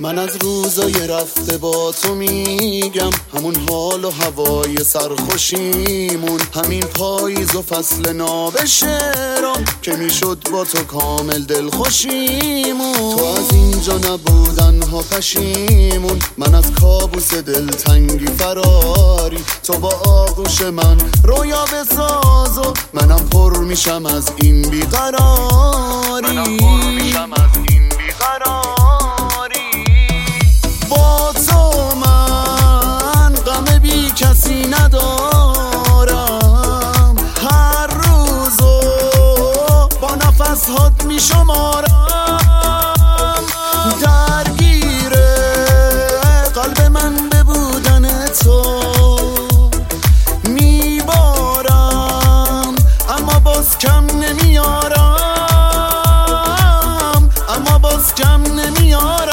من از روزای رفته با تو میگم، همون حال و هوای سرخوشیمون، همین پاییز و فصل ناب شعرام که میشد با تو کامل دلخوشیمون. تو از اینجا نبودن ها پشیمون، من از کابوس دلتنگی فراری. تو با آغوش من رویا بساز و منم پر میشم از این بیقراری. با تو من غم بی کسی ندارم، هر روزو با نفس هات می شمارم. درگیر قلب من به بودن تو میبارم، اما باز کم نمیارم، اما باز کم نمیارم.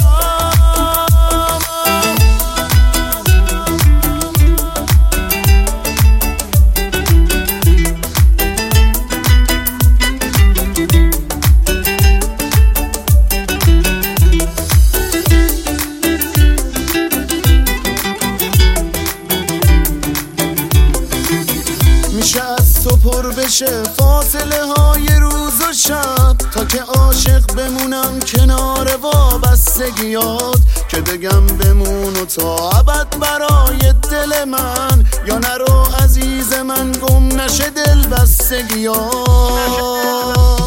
میشه از تو پر بشه فاصله های روز و شب، تا که عاشق بمونم کنار وابستگیات، که بگم بمون و تا ابد برای دل من، یا نرو عزیز من گم نشه دل بستگیات.